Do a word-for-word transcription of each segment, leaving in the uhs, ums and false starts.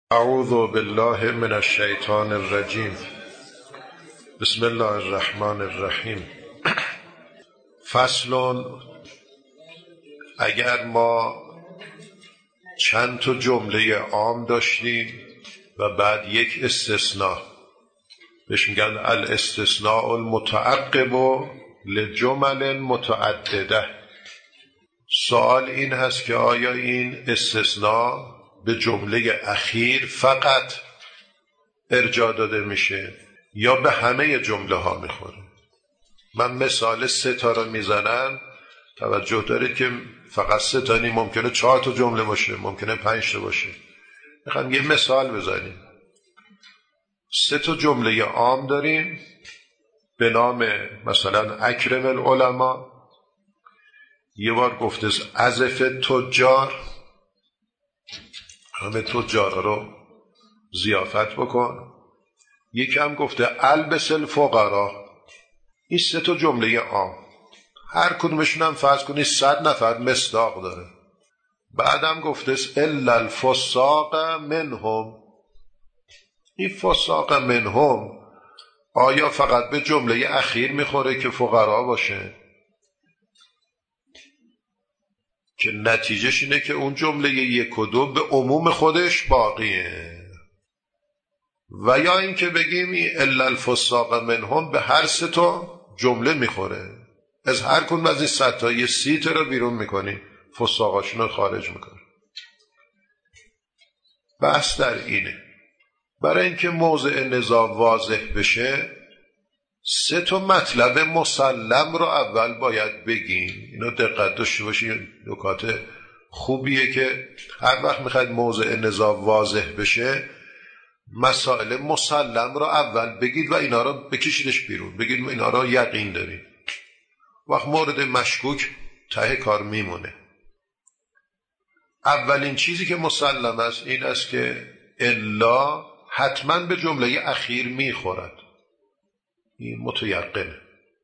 اعوذ بالله من الشیطان الرجیم. بسم الله الرحمن الرحیم. فصل. اگر ما چند تا جمله عام داشتیم و بعد یک استثناء، بهش میگن الاستثناء المتعقب لجمل متعدده. سوال این هست که آیا این استثناء به جمله اخیر فقط ارجاع داده میشه یا به همه جمله ها میخوره؟ من مثال سه تا رو میزنم، توجه دارید که فقط سه تا نی، ممکنه چهار تا جمله باشه، ممکنه پنج تا باشه. میخوام یه مثال بزنیم. سه تا جمله عام داریم به نام مثلا اکرم العلماء، یه بار گفته ازف تجار، همه تجار رو ضیافت بکن. یکی هم گفته البس الفقرا. این سه تا جمله عام، هر کدومشون هم فرض کنید صد نفر مصداق داره. بعدم گفته الا الفساق منهم. این فساق منهم آیا فقط به جمله اخیر میخوره که فقرا باشه، که نتیجهش اینه که اون جمله یک و دو به عموم خودش باقیه، و یا این که بگیم این الا الفساق منهم به هر سه تا جمله میخوره. از هر کدوم از این صد تا یه سی تا رو بیرون میکنی، فساقاشون رو خارج میکنی. بحث در اینه، برای اینکه موضع نزاع واضح بشه سه تا مطلب مسلم رو اول باید بگیم. اینو دقت داشته باشین، نکات خوبیه که هر وقت میخواید موضع نزاع واضح بشه مسائل مسلم رو اول بگید و اینا رو بکشیدش بیرون، بگید اینا رو یقین دارید. وقت مورد مشکوک ته کار میمونه. اولین چیزی که مسلم است این است که الا حتما به جمله اخیر میخورد، این متیقنه.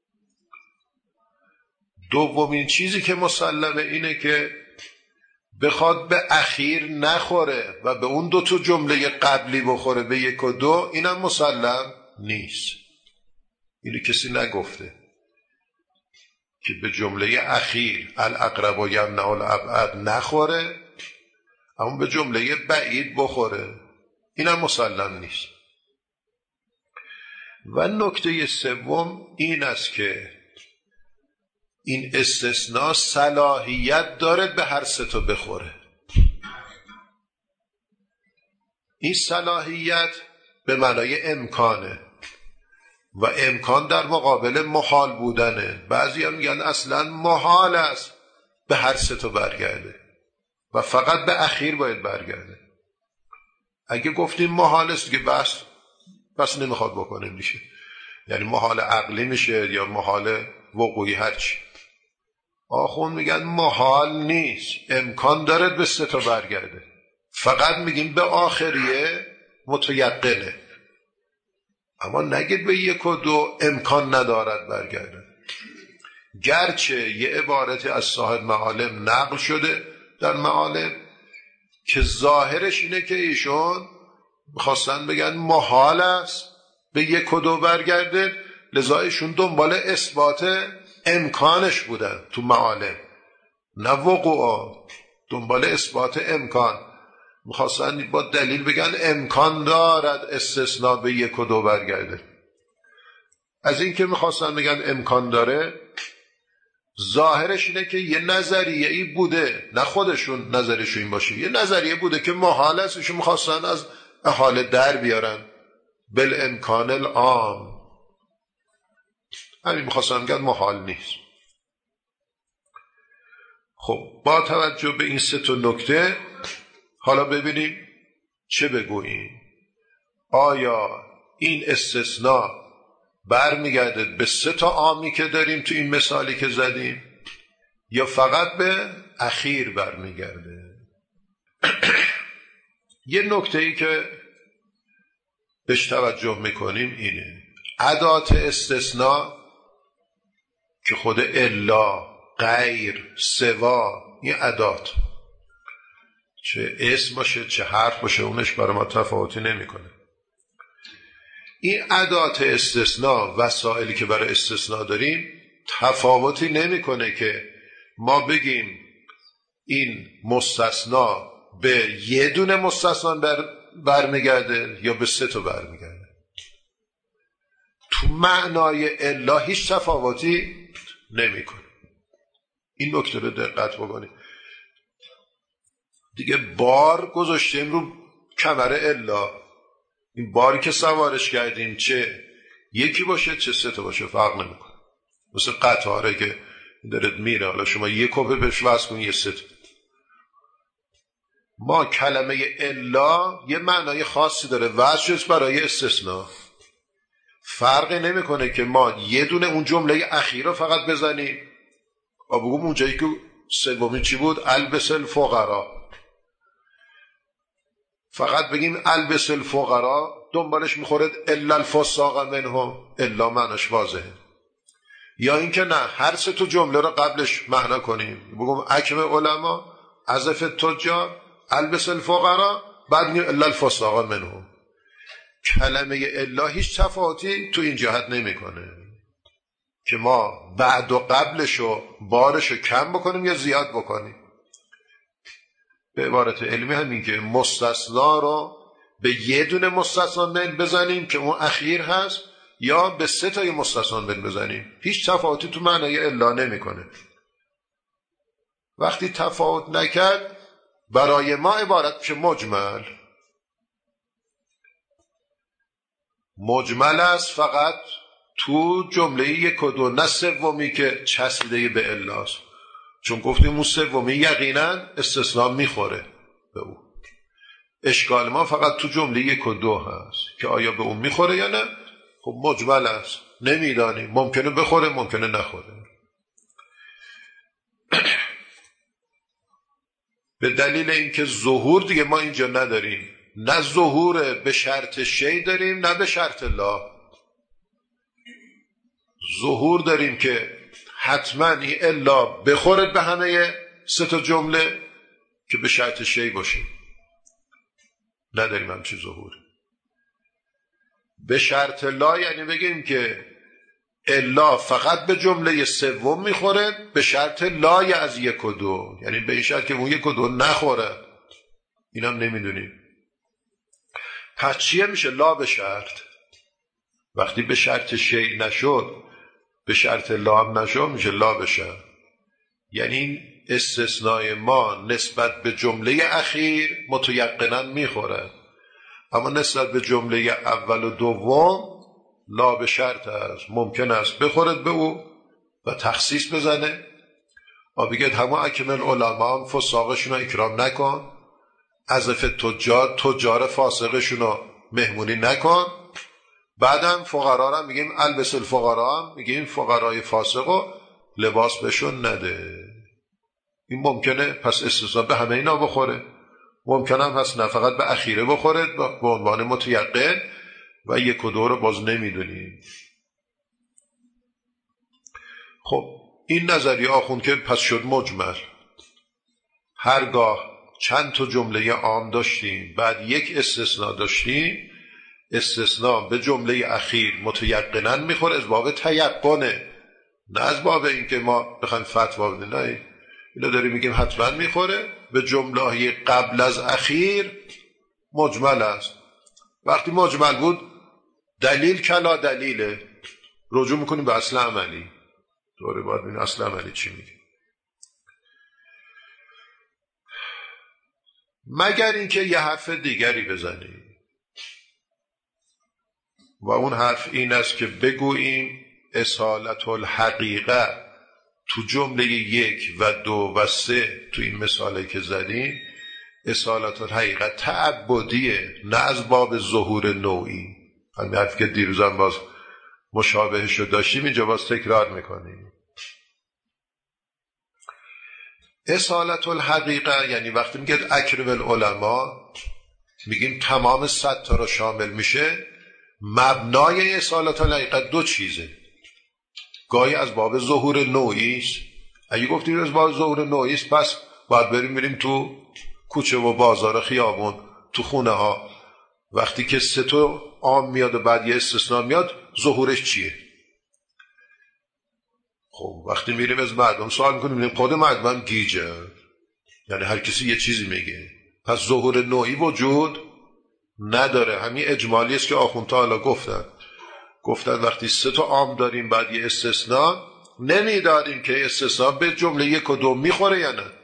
دومین چیزی که مسلمه اینه که بخواد به اخیر نخوره و به اون دو تا جمله قبلی بخوره، به یک و دو، اینم مسلم نیست. اینو کسی نگفته که به جمله اخیر الاقرب و یمنع الابعد نخوره اما به جمله بعید بخوره، اینم مسلم نیست. و نکته سوم این است که این استثناء صلاحیت داره به هر سه تا بخوره. این صلاحیت به معنای امکانه و امکان در مقابل محال بودنه. بعضی هم میگن اصلا محال است به هر سه تا برگرده و فقط به اخیر باید برگرده. اگه گفتیم محال است که بس بس نمیخواد بکنه میشه، یعنی محال عقلی میشه یا محال وقوعی، هرچی. آخون میگن محال نیست، امکان داره به سه تا برگرده، فقط میگیم به آخریه متیقنه، اما نگید به یک و دو امکان ندارد برگرده. گرچه یه عبارتی از صاحب معالم نقل شده در معالم که ظاهرش اینه که ایشون میخواستن بگن محال است به یک و دو برگرده، لذا ایشون دنبال اثبات امکانش بودن تو معالم، نه وقوع، دنبال اثبات امکان. میخواستن با دلیل بگن امکان دارد استثناء به یک و دو برگرده. از این که میخواستن بگن امکان داره، ظاهرش اینه که یه نظریه ای بوده، نه خودشون نظرشون این باشه، یه نظریه بوده که محال است، ایشون میخواستن از احاله در بیارن بالامکان العام، همین میخواستن بگن محال نیست. خب با توجه به این سه تا نکته حالا ببینیم چه بگوییم. آیا این استثناء برمیگرده به سه تا عامی که داریم تو این مثالی که زدیم یا فقط به اخیر برمیگرده؟ یه نکته ای که بهش توجه میکنیم اینه، ادات استثناء که خود الا، غیر، سوا، این ادات چه اسم باشه چه حرف باشه اونش برای ما تفاوتی نمیکنه. این ادات استثناء وسائلی که برای استثناء داریم تفاوتی نمیکنه که ما بگیم این مستثنا به یه دونه مستثنا بر برمیگرده یا به سه تا برمیگرده. تو معنای الا هیچ تفاوتی نمیکنه. این نکته رو دقت بکنید. دیگه بار گذاشتیم رو کمر الا، این باری که سوارش کردیم چه یکی باشه چه سه تا باشه فرق نمیکنه. مثل قطاره که داره میره، حالا شما یک کپه بهش وصل کن یه سه تا. ما کلمه الا یه معنای خاصی داره واسه برای استثناء. فرقی نمیکنه که ما یه دونه اون جمله اخیر رو فقط بزنیم و بگم اونجایی که سومی چی بود البس الفقرا، فقط بگیم البس الفقرا دنبالش میخورد الا الفساق منهم، الا معناش واضحه. یا اینکه نه هر سه تا جمله رو قبلش معنا کنیم، بگم اکرم علما اضف تجار البس الفقرا بعد میگیم الا الفساق منهم. کلمه الا هیچ تفاوتی تو این جهت نمیکنه که ما بعد و قبلشو بارشو کم بکنیم یا زیاد بکنیم. به عبارت علمی همین که مستثنا رو به یه دونه مستثنا من بزنیم که اون اخیر هست یا به سه تای مستثنا من بزنیم، هیچ تفاوتی تو معنای الا نمیکنه. وقتی تفاوت نکرد برای ما عبارت میشه مجمل. مجمل است فقط تو جمله یک و دو، نه سومی که چسبیده به الاست، چون گفتیم اون سومی یقینا استثناء میخوره به اون. اشکال ما فقط تو جمله یک و دو هست که آیا به اون میخوره یا نه. خب مجمل است، نمیدانیم، ممکنه بخوره ممکنه نخوره. به دلیل اینکه ظهور دیگه ما اینجا نداریم، نه ظهور به شرط شی داریم نه به شرط لا. ظهور داریم که حتما این الا بخورد به همه سه تا جمله که به شرط شی باشه، نداریم همچین ظهور. به شرط لا یعنی بگیم که الا فقط به جمله سوم میخوره به شرط لای از یک و دو، یعنی به این شرط که اون یک و دو نخوره. اینم نمیدونیم. پس چیه میشه لا به شرط؟ وقتی به شرط شی نشد به شرط لا هم نشد میشه لا به شرط. یعنی این استثناء ما نسبت به جمله اخیر متیقنا میخوره، اما نسبت به جمله اول و دوم لا به شرط است. ممکن است بخورد به او و تخصیص بزنه و بگید همه اکمل علما هم فساقشون رو اکرام نکن، اضف تجار تجار فاسقشون رو مهمونی نکن. بعدم فقرا هم میگیم البس الفقرا، هم میگیم فقرای فاسق رو لباس بهشون نده. این ممکنه پس استثناء به همه اینا بخوره، ممکنه هم پس نه فقط به اخیره بخوره به عنوان متیقن و یک و دو رو باز نمیدونیم. خب این نظریه آخوند که پس شد مجمل. هرگاه چند تا جمله عام داشتیم بعد یک استثناء داشتیم، استثناء به جمله اخیر متیقناً میخوره از باب تیقنه، نه از باب این که ما بخوایم فتوا بدیم. نه اینو داریم میگیم حتما میخوره به جمله قبل از اخیر مجمل است. وقتی مجمل بود دلیل کلا دلیله، رجوع میکنیم به اصل عملی. دوره باید ببینیم اصل عملی چی میگه. مگر اینکه یه حرف دیگری بزنیم و اون حرف این است که بگوییم اصالت الحقیقه تو جمله یک و دو و سه تو این مثالی که زدیم اصالت الحقیقه تعبدیه، نه از باب ظهور نوعی. همین حرف که دیروزم باز مشابهش رو داشتیم اینجا باز تکرار میکنیم. اصالت الحقیقه یعنی وقتی میگه اکرم العلماء میگیم تمام صد تا رو شامل میشه. مبنای اصالت الحقیقه دو چیزه، گاهی از باب ظهور نوعی است. اگه گفتیم از باب ظهور نوعی است پس باید بریم بریم تو کوچه و بازار خیابون تو خونه ها وقتی که سه تا عام میاد و بعد یه استثناء میاد ظهورش چیه؟ خب وقتی میریم از مردم سوال میکنیم میگیم خود مردم هم گیجه، یعنی هر کسی یه چیزی میگه، پس ظهور نوعی وجود نداره. همین اجمالی است که آخوندها حالا گفتن گفتن وقتی سه تا عام داریم بعد یه استثناء نمیداریم که استثناء به جمله یک و دو میخوره یا نه.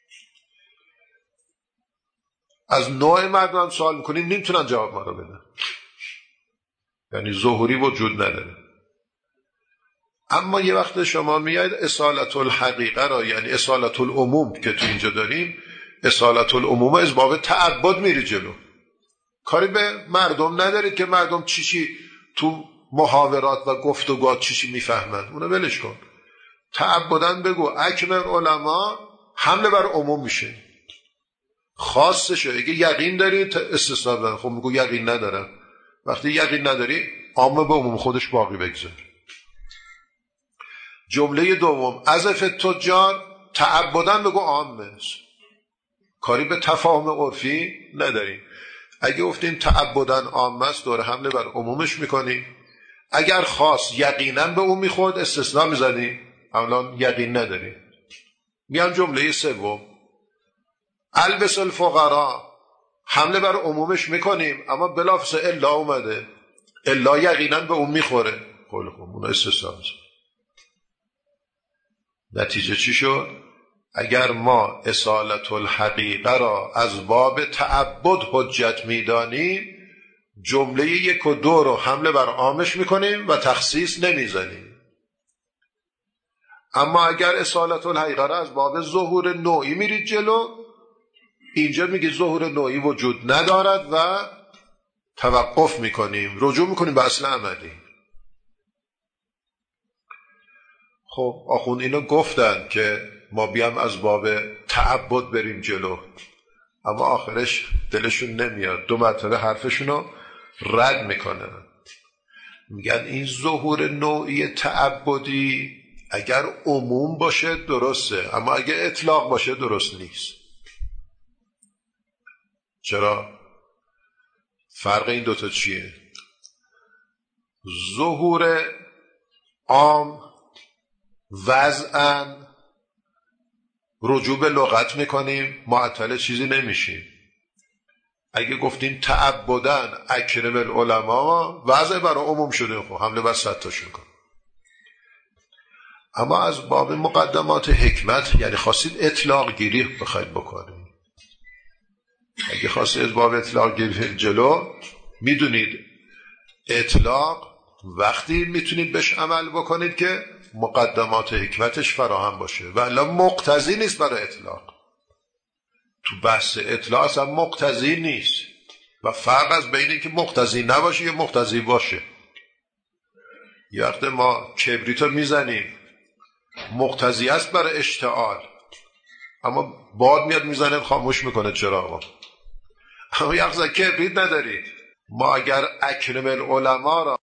از نوع مردم سوال میکنیم نمیتونن جواب ما رو بدن، یعنی ظهوری وجود نداره. اما یه وقت شما میاید اصالت الحقیقه را، یعنی اصالت العموم که تو اینجا داریم، اصالت العموم از باب تعبد میری جلو، کاری به مردم ندارید که مردم چی چی تو محاورات و گفتگوات چی چی میفهمن، اونو ولش کن. تعبدن بگو اکمل علما حمله بر عموم میشه، خاصشه. اگه یقین داری استثناء بدن، خب میگو یقین ندارم. وقتی یقین نداری عامه به عموم خودش باقی بگذار. جمله دوم اضف تجار تعبدن بگو عامه، کاری به تفاهم عرفی نداریم. اگه گفتیم تعبدن عامه است دور حمله بر عمومش میکنی. اگر خاص یقینا به اون میخورد استثناء میزنی، الان یقین نداری. میان جمله سوم البس الفقراء حمله بر عمومش میکنیم اما بلافظ الا اومده، الا یقینا به اون میخوره، قول خب اون استثناء میزنی. نتیجه چی شد؟ اگر ما اصالت الحقیقه را از باب تعبد حجت میدانیم جمله یک و دو رو حمله بر عامش میکنیم و تخصیص نمیزنیم. اما اگر اصالت الحقیقه را از باب ظهور نوعی میرید جلو، اینجا میگه ظهور نوعی وجود ندارد و توقف میکنیم، رجوع میکنیم به اصل عملی. خب آخوند اینو گفتن که ما بیام از باب تعبد بریم جلو، اما آخرش دلشون نمیاد، دو مرتبه حرفشونو رد میکنن. میگن این ظهور نوعی تعبدی اگر عموم باشه درسته، اما اگر اطلاق باشه درست نیست. چرا؟ فرق این دوتا چیه؟ ظهور عام وضعاً رجوع به لغت میکنیم، معطل چیزی نمیشیم. اگه گفتیم تعبدن اکرم العلماء وضع برای عموم شده، خب حمله بر صدتاشون کن. اما از باب مقدمات حکمت، یعنی خواستید اطلاق گیری بخواید بکنید، اگه خواستید از باب اطلاق گیری جلو، میدونید اطلاق وقتی میتونید بهش عمل بکنید که مقدمات حکمتش فراهم باشه، ولی مقتضی نیست برای اطلاق. تو بحث اطلاق اصلا مقتضی نیست و فرق از بینه که مقتضی نباشه یا مقتضی باشه. یه وقت ما کبریتو میزنیم مقتضی است برای اشتعال، اما باد میاد میزنه خاموش میکنه چراغو. اما یه وقت کبریت ندارید. ما اگر اکرم العلماء را